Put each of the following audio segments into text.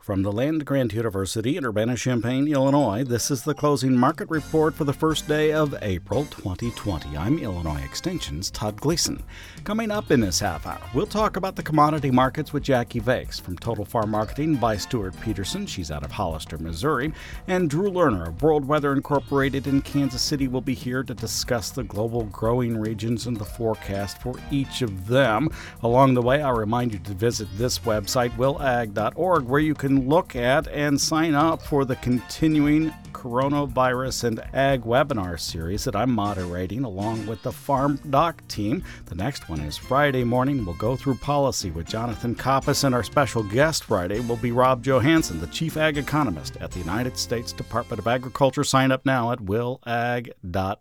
From the Land-Grant University in Urbana-Champaign, Illinois, this is the closing market report for the first day of April 2020. I'm Illinois Extension's Todd Gleason. Coming up in this half hour, we'll talk about the commodity markets with Jackie Vakes. From Total Farm Marketing by Stuart Peterson, she's out of Hollister, Missouri, and Drew Lerner of World Weather Incorporated in Kansas City will be here to discuss the global growing regions and the forecast for each of them. Along the way, I'll remind you to visit this website, willag.org, where you can look at and sign up for the continuing coronavirus and ag webinar series that I'm moderating along with the Farm Doc team. The next one is Friday morning. We'll go through policy with Jonathan Koppas, and our special guest Friday will be Rob Johansson, the chief ag economist at the United States Department of Agriculture. Sign up now at willag.org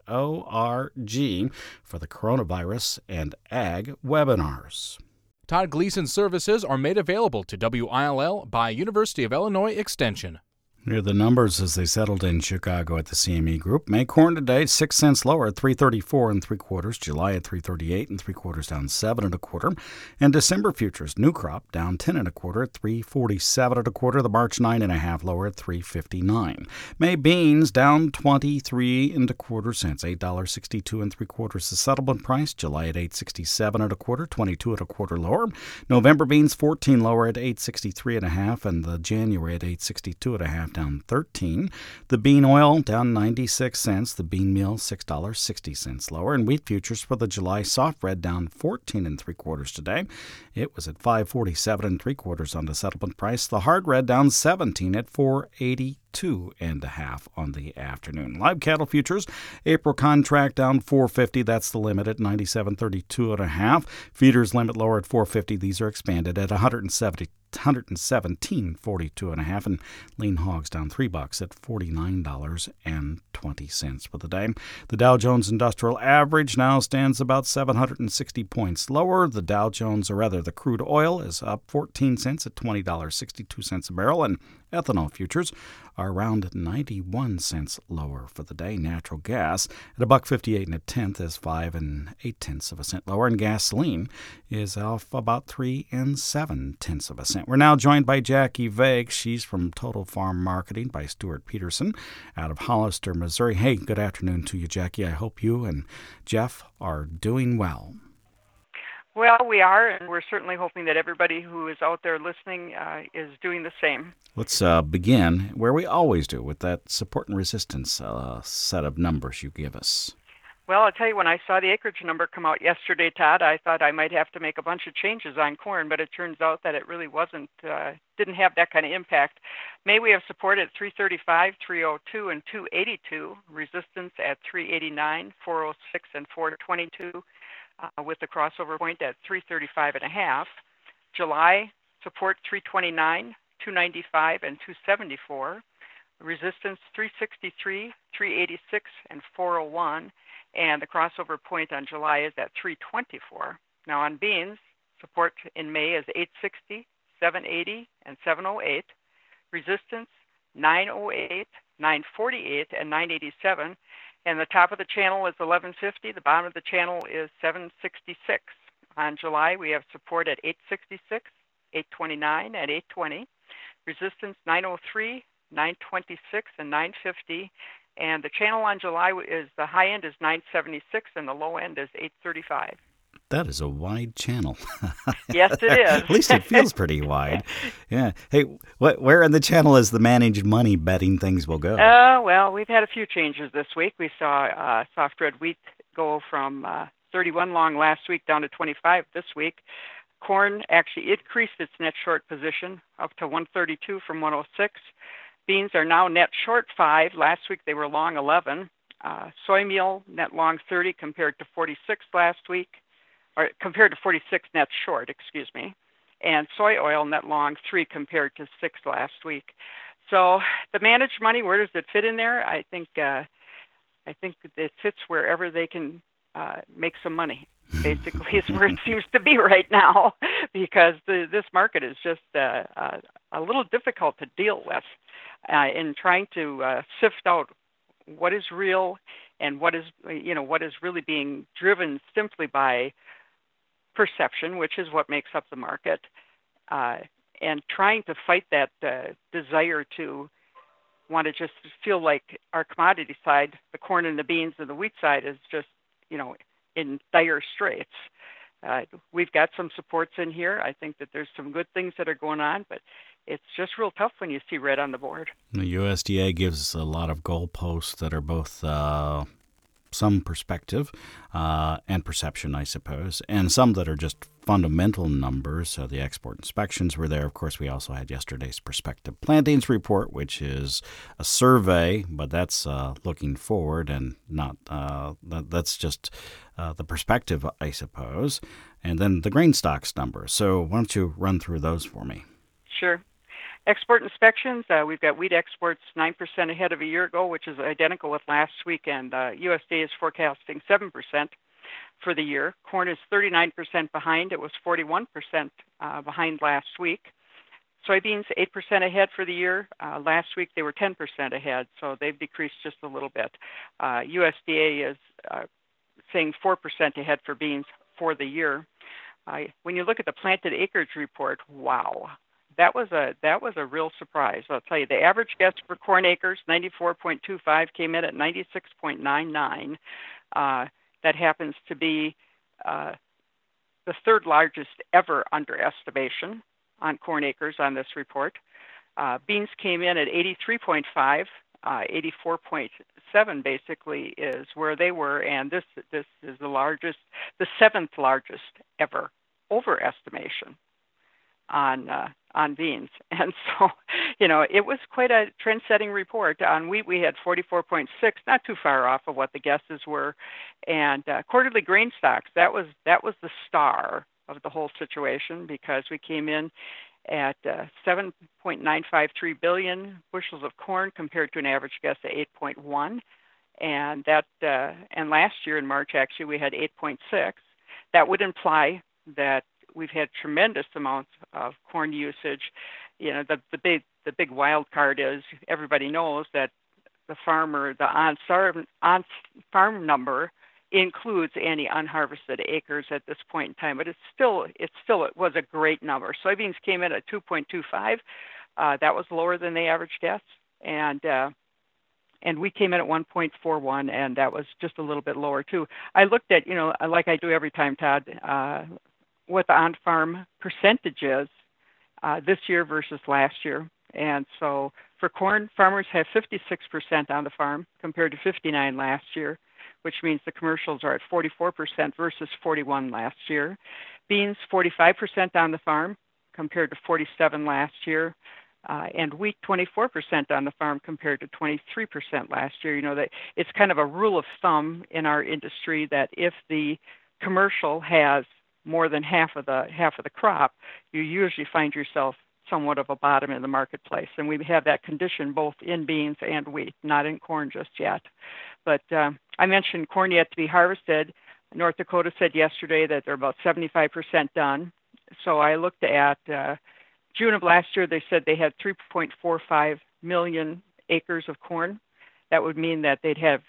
for the coronavirus and ag webinars. Todd Gleason's services are made available to WILL by University of Illinois Extension. Here are the numbers as they settled in Chicago at the CME Group. May corn today 6 cents lower at $3.34 3/4. July at $3.38 3/4, down 7 1/4. And December futures new crop down 10 1/4 at $3.47 1/4. The March 9 1/2 lower at $3.59. May beans down 23 1/4 cents, $8.62 3/4. The settlement price. July at $8.67 1/4, 22 1/4 lower. November beans 14 lower at $8.63 1/2, and the January at $8.62 1/2. Down 13. The bean oil down 96 cents. The bean meal $6.60 lower. And wheat futures for the July soft red down 14 3/4 today. It was at $5.47 3/4 on the settlement price. The hard red down 17 at $4.82 1/2 on the afternoon. Live cattle futures, April contract down $4.50. That's the limit at 97.32 1/2. Feeders limit lower at $4.50. These are expanded at 117.42 1/2, and lean hogs down $3 at $49.20 for the day. The Dow Jones Industrial Average now stands about 760 points lower. The Dow Jones, or rather the crude oil, is up 14 cents at $20.62 a barrel, and ethanol futures are around 91 cents lower for the day. Natural gas at $1.58 1/10 is 5 8/10 cents lower, and gasoline is off about 3 7/10 cents. We're now joined by Jackie Vakes. She's from Total Farm Marketing by Stuart Peterson out of Hollister, Missouri. Hey, good afternoon to you, Jackie. I hope you and Jeff are doing well. Well, we are, and we're certainly hoping that everybody who is out there listening is doing the same. Let's begin where we always do, with that support and resistance set of numbers you give us. Well, I'll tell you, when I saw the acreage number come out yesterday, Todd, I thought I might have to make a bunch of changes on corn, but it turns out that it really didn't have that kind of impact. May we have support at 335, 302, and 282, resistance at 389, 406, and 422. With the crossover point at 335 1/2. July support 329, 295, and 274. Resistance 363, 386, and 401. And the crossover point on July is at 324. Now on beans, support in May is 860, 780, and 708. Resistance 908, 948, and 987. And the top of the channel is 1150. The bottom of the channel is 766. On July, we have support at 866, 829, and 820. Resistance 903, 926, and 950. And the channel on July is, the high end is 976, and the low end is 835. That is a wide channel. Yes, it is. At least it feels pretty wide. Yeah. Hey, where in the channel is the managed money betting things will go? Well, we've had a few changes this week. We saw soft red wheat go from 31 long last week down to 25 this week. Corn actually increased its net short position up to 132 from 106. Beans are now net short 5. Last week they were long 11. Soy meal net long 30 compared to 46 last week. Or compared to 46 net short, and soy oil net long 3 compared to 6 last week. So the managed money, where does it fit in there? I think it fits wherever they can make some money. Basically, is where it seems to be right now, because this market is just a little difficult to deal with in trying to sift out what is real and what is really being driven simply by perception, which is what makes up the market, and trying to fight that desire to want to just feel like our commodity side, the corn and the beans and the wheat side, is just, in dire straits. We've got some supports in here. I think that there's some good things that are going on, but it's just real tough when you see red on the board. The USDA gives a lot of goalposts that are both some perspective and perception, I suppose, and some that are just fundamental numbers. So the export inspections were there. Of course, we also had yesterday's prospective plantings report, which is a survey, but that's looking forward and not that's just the perspective, I suppose. And then the grain stocks numbers. So why don't you run through those for me? Sure. Export inspections, we've got wheat exports 9% ahead of a year ago, which is identical with last week, and USDA is forecasting 7% for the year. Corn is 39% behind. It was 41% behind last week. Soybeans, 8% ahead for the year. Last week they were 10% ahead, so they've decreased just a little bit. USDA is saying 4% ahead for beans for the year. When you look at the planted acreage report, wow. That was a real surprise. I'll tell you, the average guess for corn acres, 94.25, came in at 96.99. That happens to be the third largest ever underestimation on corn acres on this report. Beans came in at 83.5. 84.7 basically is where they were, and this is the seventh largest ever overestimation on beans. And so, it was quite a trend-setting report. On wheat, we had 44.6, not too far off of what the guesses were. And quarterly grain stocks, that was the star of the whole situation, because we came in at 7.953 billion bushels of corn compared to an average guess of 8.1. And and last year in March, actually, we had 8.6. That would imply that we've had tremendous amounts of corn usage. The big wild card is, everybody knows that the on-farm number includes any unharvested acres at this point in time, but it was a great number. Soybeans came in at 2.25. That was lower than the average guess, and we came in at 1.41, and that was just a little bit lower too. I looked at, like I do every time, Todd, what the on-farm percentage is this year versus last year. And so for corn, farmers have 56% on the farm compared to 59 last year, which means the commercials are at 44% versus 41 last year. Beans, 45% on the farm compared to 47 last year. And wheat, 24% on the farm compared to 23% last year. That it's kind of a rule of thumb in our industry that if the commercial has more than half of the crop, you usually find yourself somewhat of a bottom in the marketplace. And we have that condition both in beans and wheat, not in corn just yet. But I mentioned corn yet to be harvested. North Dakota said yesterday that they're about 75% done. So I looked at June of last year, they said they had 3.45 million acres of corn. That would mean that they'd have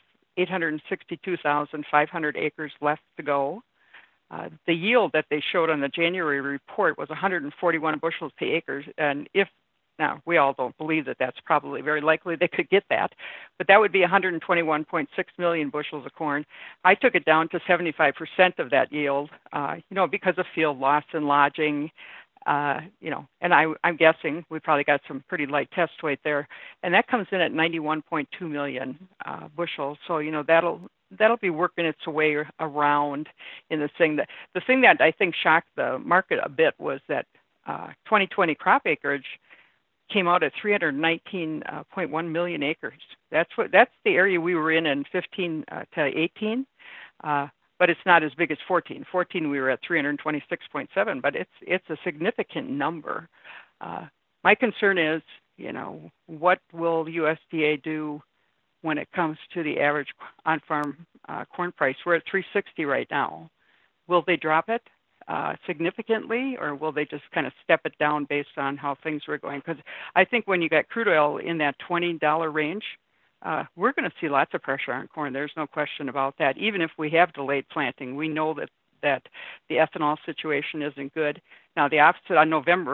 862,500 acres left to go. The yield that they showed on the January report was 141 bushels per acre. And now we all don't believe that that's probably very likely they could get that, but that would be 121.6 million bushels of corn. I took it down to 75% of that yield, because of field loss and lodging, and I'm guessing we probably got some pretty light test weight there, and that comes in at 91.2 million bushels. So, that'll be working its way around in this thing. The thing that I think shocked the market a bit was that 2020 crop acreage came out at 319.1 million acres. That's the area we were in 15 to 18, but it's not as big as 14. 14 we were at 326.7, but it's a significant number. My concern is, what will USDA do when it comes to the average on-farm corn price? We're at $360 right now. Will they drop it significantly, or will they just kind of step it down based on how things were going? Because I think when you got crude oil in that $20 range, we're going to see lots of pressure on corn. There's no question about that. Even if we have delayed planting, we know that the ethanol situation isn't good. Now, the opposite on November,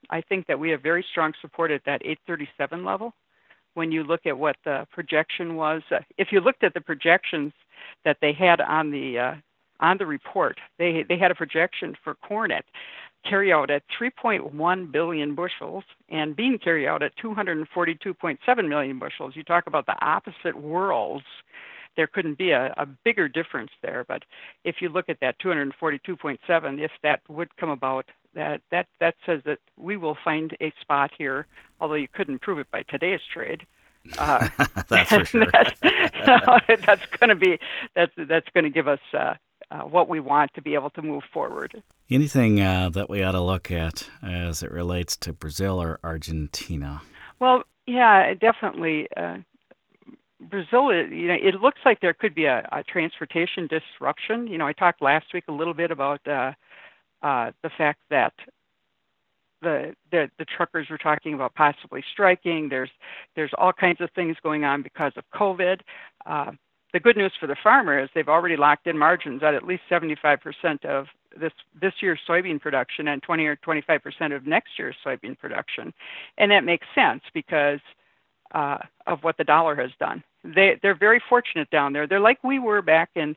I think that we have very strong support at that 837 level. When you look at what the projection was, if you looked at the projections that they had on the report, they had a projection for corn at carryout at 3.1 billion bushels and bean carryout at 242.7 million bushels. You talk about the opposite worlds. There couldn't be a bigger difference there. But if you look at that 242.7, if that would come about, that says that we will find a spot here, although you couldn't prove it by today's trade. That's for sure. That's going to give us what we want to be able to move forward. Anything that we ought to look at as it relates to Brazil or Argentina? Well, yeah, definitely. Brazil, it looks like there could be a transportation disruption. I talked last week a little bit about the fact that the truckers were talking about possibly striking. There's all kinds of things going on because of COVID. The good news for the farmer is they've already locked in margins at least 75% of this year's soybean production and 20 or 25% of next year's soybean production, and that makes sense because of what the dollar has done. They're very fortunate down there. They're like we were back in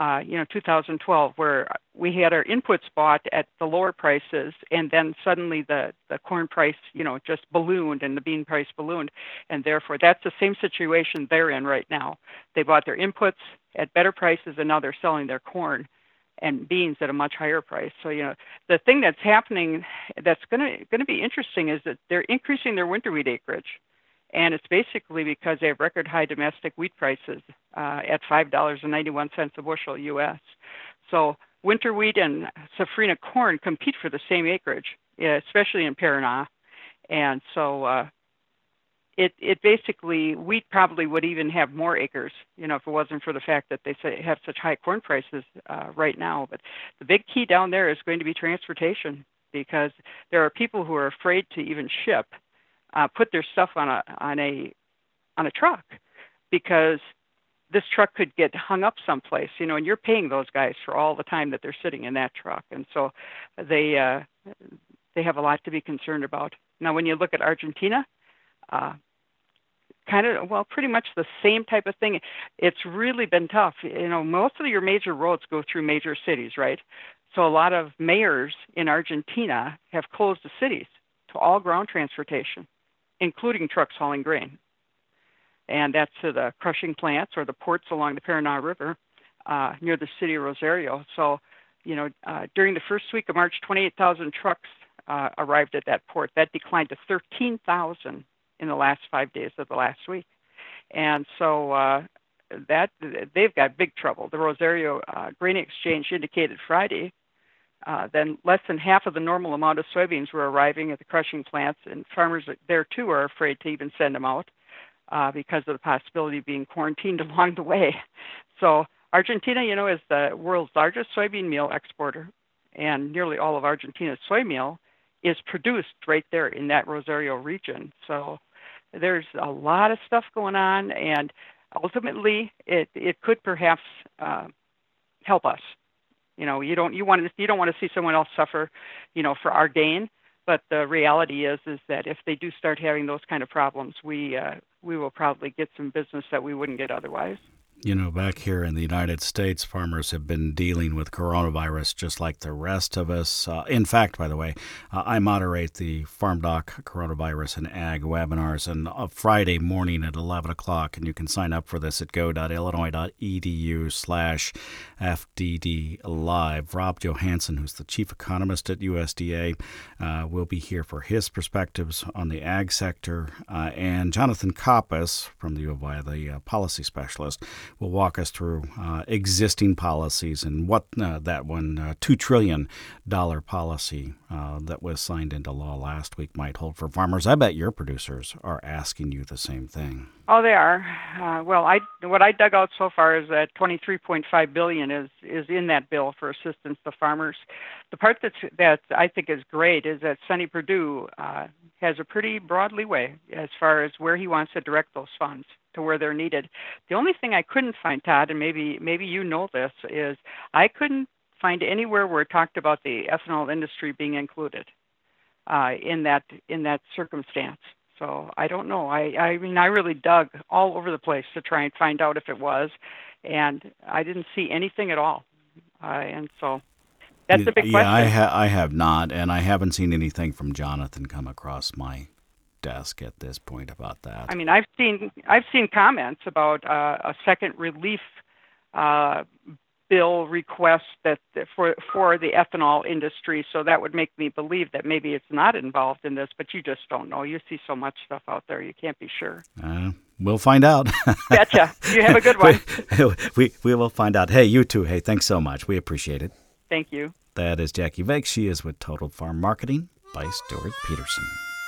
2012, where we had our inputs bought at the lower prices, and then suddenly the corn price, just ballooned and the bean price ballooned, and therefore that's the same situation they're in right now. They bought their inputs at better prices, and now they're selling their corn and beans at a much higher price. So the thing that's happening that's going to be interesting is that they're increasing their winter wheat acreage. And it's basically because they have record high domestic wheat prices at $5.91 a bushel U.S. So winter wheat and safrinha corn compete for the same acreage, especially in Paraná. And so it basically, wheat probably would even have more acres, if it wasn't for the fact that they have such high corn prices right now. But the big key down there is going to be transportation, because there are people who are afraid to even ship. Put their stuff on a truck, because this truck could get hung up someplace, and you're paying those guys for all the time that they're sitting in that truck, and so they have a lot to be concerned about. Now, when you look at Argentina, pretty much the same type of thing. It's really been tough. Most of your major roads go through major cities, right? So a lot of mayors in Argentina have closed the cities to all ground transportation, including trucks hauling grain. And that's to the crushing plants or the ports along the Paraná River near the city of Rosario. So, during the first week of March, 28,000 trucks arrived at that port. That declined to 13,000 in the last 5 days of the last week. And so that they've got big trouble. The Rosario Grain Exchange indicated Friday then less than half of the normal amount of soybeans were arriving at the crushing plants, and farmers there too are afraid to even send them out because of the possibility of being quarantined along the way. So Argentina, is the world's largest soybean meal exporter, and nearly all of Argentina's soy meal is produced right there in that Rosario region. So there's a lot of stuff going on, and ultimately it could perhaps help us. You don't want to see someone else suffer, for our gain. But the reality is that if they do start having those kind of problems, we will probably get some business that we wouldn't get otherwise. Back here in the United States, farmers have been dealing with coronavirus just like the rest of us. In fact, by the way, I moderate the Farm Doc Coronavirus and Ag webinars on Friday morning at 11 o'clock, and you can sign up for this at go.illinois.edu/FDD Live. Rob Johansson, who's the chief economist at USDA, will be here for his perspectives on the ag sector, and Jonathan Koppas from the U of I, the policy specialist, will walk us through existing policies and what that $2 trillion policy that was signed into law last week might hold for farmers. I bet your producers are asking you the same thing. Oh, they are. What I dug out so far is that $23.5 billion is in that bill for assistance to farmers. The part that I think is great is that Sonny Perdue has a pretty broad leeway as far as where he wants to direct those funds to where they're needed. The only thing I couldn't find, Todd, and maybe this, is I couldn't find anywhere where it talked about the ethanol industry being included. in that circumstance. So I don't know. I mean, I really dug all over the place to try and find out if it was, and I didn't see anything at all. And so that's the big question. I have not, and I haven't seen anything from Jonathan come across my desk at this point about that. I mean, I've seen comments about a second relief bill request that for the ethanol industry, so that would make me believe that maybe it's not involved in this, but you just don't know. You see so much stuff out there, you can't be sure. We'll find out. Betcha. You have a good one. we will find out. Hey, you too. Hey, thanks so much. We appreciate it. Thank you. That is Jackie Vake. She is with Total Farm Marketing by Stuart Peterson.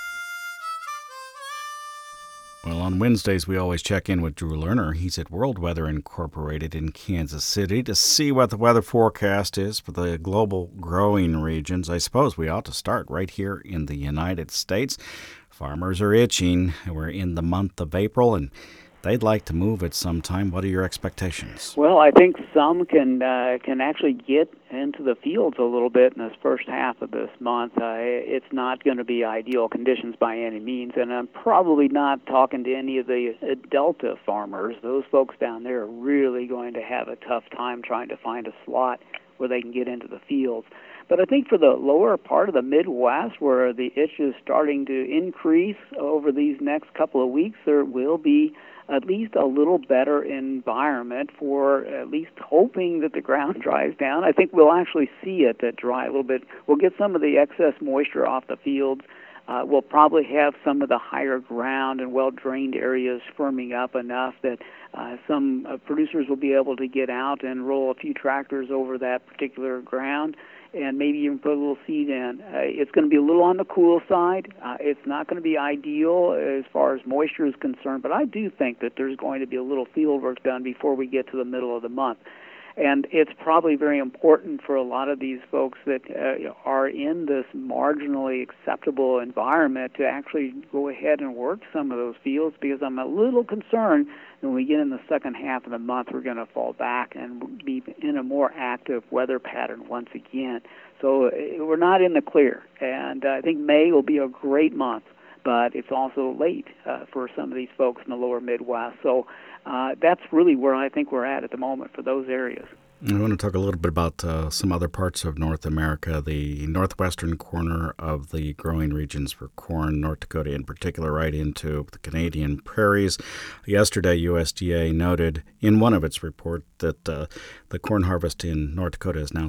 Well, on Wednesdays, we always check in with Drew Lerner. He's at World Weather Incorporated in Kansas City to see what the weather forecast is for the global growing regions. I suppose we ought to start right here in the United States. Farmers are itching. We're in the month of April, and they'd like to move at some time. What are your expectations? Well, I think some can actually get into the fields a little bit in this first half of this month. It's not going to be ideal conditions by any means, and I'm probably not talking to any of the Delta farmers. Those folks down there are really going to have a tough time trying to find a slot where they can get into the fields. But I think for the lower part of the Midwest, where the itch is starting to increase over these next couple of weeks, there will be at least a little better environment for at least hoping that the ground dries down. I think we'll actually see it dry a little bit. We'll get some of the excess moisture off the fields. We'll probably have some of the higher ground and well-drained areas firming up enough that some producers will be able to get out and roll a few tractors over that particular ground and maybe even put a little seed in. It's going to be a little on the cool side. It's not going to be ideal as far as moisture is concerned, but I do think that there's going to be a little field work done before we get to the middle of the month. And it's probably very important for a lot of these folks that are in this marginally acceptable environment to actually go ahead and work some of those fields, because I'm a little concerned when we get in the second half of the month, we're going to fall back and be in a more active weather pattern once again. So we're not in the clear. And I think May will be a great month, but it's also late for some of these folks in the lower Midwest. So that's really where I think we're at the moment for those areas. I want to talk a little bit about some other parts of North America, the northwestern corner of the growing regions for corn, North Dakota in particular, right into the Canadian prairies. Yesterday, USDA noted in one of its reports that the corn harvest in North Dakota is now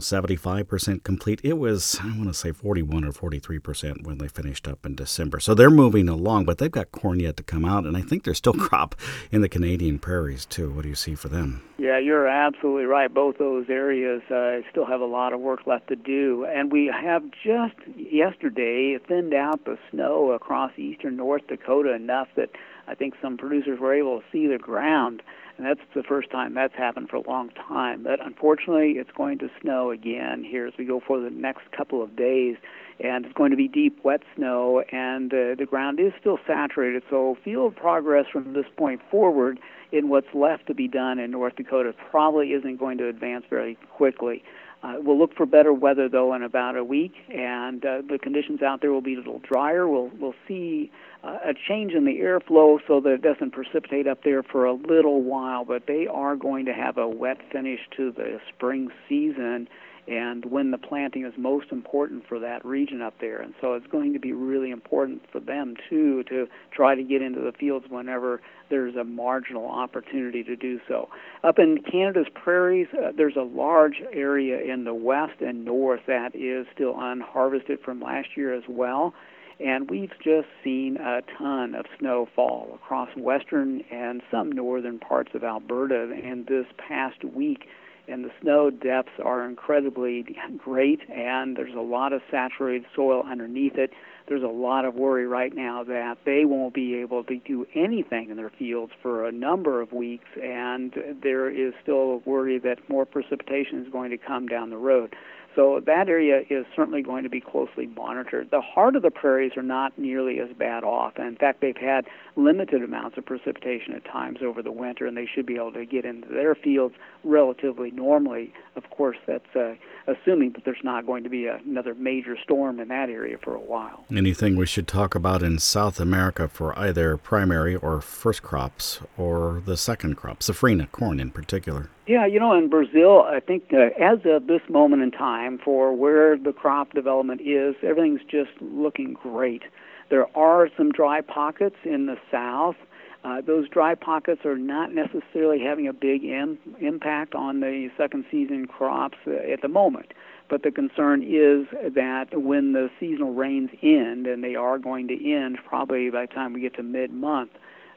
75% complete. It was, I want to say, 41 or 43% when they finished up in December. So they're moving along, but they've got corn yet to come out, and I think there's still crop in the Canadian prairies, too. What do you see for them? Yeah, you're absolutely right. Both those areas still have a lot of work left to do. And we have just yesterday thinned out the snow across eastern North Dakota enough that I think some producers were able to see the ground. And that's the first time that's happened for a long time. But unfortunately, it's going to snow again here as we go for the next couple of days. And it's going to be deep, wet snow, and the ground is still saturated. So field progress from this point forward in what's left to be done in North Dakota probably isn't going to advance very quickly. We'll look for better weather, though, in about a week, and the conditions out there will be a little drier. We'll see a change in the airflow so that it doesn't precipitate up there for a little while, but they are going to have a wet finish to the spring season, and when the planting is most important for that region up there. And so it's going to be really important for them, too, to try to get into the fields whenever there's a marginal opportunity to do so. Up in Canada's prairies, there's a large area in the west and north that is still unharvested from last year as well. And we've just seen a ton of snow fall across western and some northern parts of Alberta in this past week. And the snow depths are incredibly great, and there's a lot of saturated soil underneath it. There's a lot of worry right now that they won't be able to do anything in their fields for a number of weeks, and there is still a worry that more precipitation is going to come down the road. So that area is certainly going to be closely monitored. The heart of the prairies are not nearly as bad off. In fact, they've had limited amounts of precipitation at times over the winter, and they should be able to get into their fields relatively normally. Of course, that's assuming that there's not going to be another major storm in that area for a while. Anything we should talk about in South America for either primary or first crops or the second crop, safrinha, corn in particular? Yeah, in Brazil, I think as of this moment in time for where the crop development is, everything's just looking great. There are some dry pockets in the south. Those dry pockets are not necessarily having a big impact on the second season crops at the moment. But the concern is that when the seasonal rains end, and they are going to end probably by the time we get to mid-month,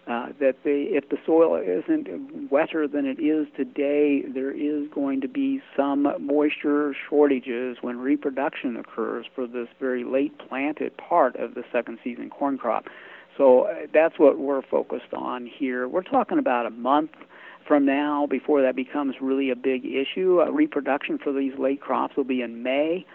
if the soil isn't wetter than it is today, there is going to be some moisture shortages when reproduction occurs for this very late planted part of the second season corn crop. So that's what we're focused on here. We're talking about a month from now before that becomes really a big issue. Reproduction for these late crops will be in May.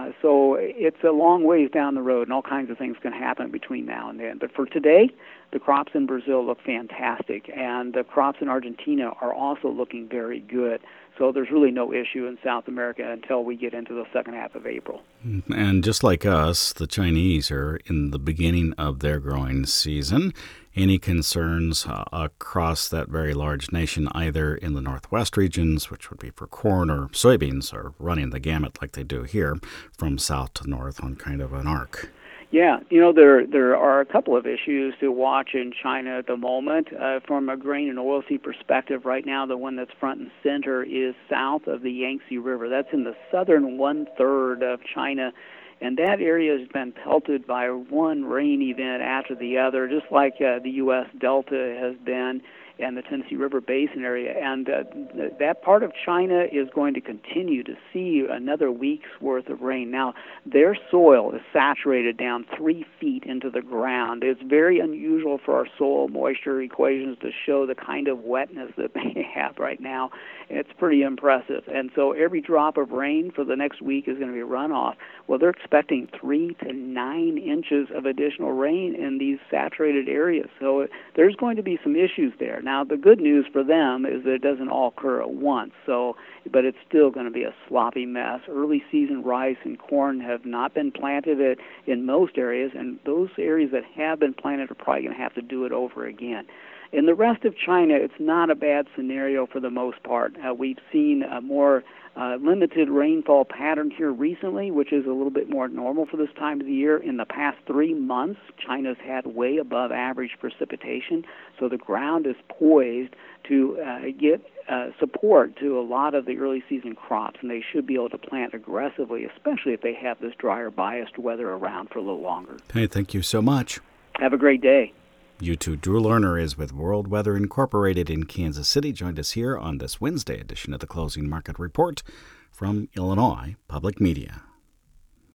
So it's a long ways down the road, and all kinds of things can happen between now and then. But for today, the crops in Brazil look fantastic, and the crops in Argentina are also looking very good. So there's really no issue in South America until we get into the second half of April. And just like us, the Chinese are in the beginning of their growing season. Any concerns across that very large nation, either in the northwest regions, which would be for corn or soybeans, or running the gamut like they do here, from south to north on kind of an arc? Yeah, there are a couple of issues to watch in China at the moment. From a grain and oilseed perspective, right now the one that's front and center is south of the Yangtze River. That's in the southern one-third of China, and that area has been pelted by one rain event after the other, just like the U.S. Delta has been, and the Tennessee River Basin area. And that part of China is going to continue to see another week's worth of rain. Now, their soil is saturated down 3 feet into the ground. It's very unusual for our soil moisture equations to show the kind of wetness that they have right now. It's pretty impressive. And so every drop of rain for the next week is going to be runoff. Well, they're expecting 3 to 9 inches of additional rain in these saturated areas. So there's going to be some issues there. Now, the good news for them is that it doesn't all occur at once, but it's still going to be a sloppy mess. Early season rice and corn have not been planted in most areas, and those areas that have been planted are probably going to have to do it over again. In the rest of China, it's not a bad scenario for the most part. We've seen a more limited rainfall pattern here recently, which is a little bit more normal for this time of the year. In the past 3 months, China's had way above average precipitation, so the ground is poised to get support to a lot of the early season crops, and they should be able to plant aggressively, especially if they have this drier biased weather around for a little longer. Hey, thank you so much. Have a great day. You too. Drew Lerner is with World Weather Incorporated in Kansas City. Joined us here on this Wednesday edition of the Closing Market Report from Illinois Public Media.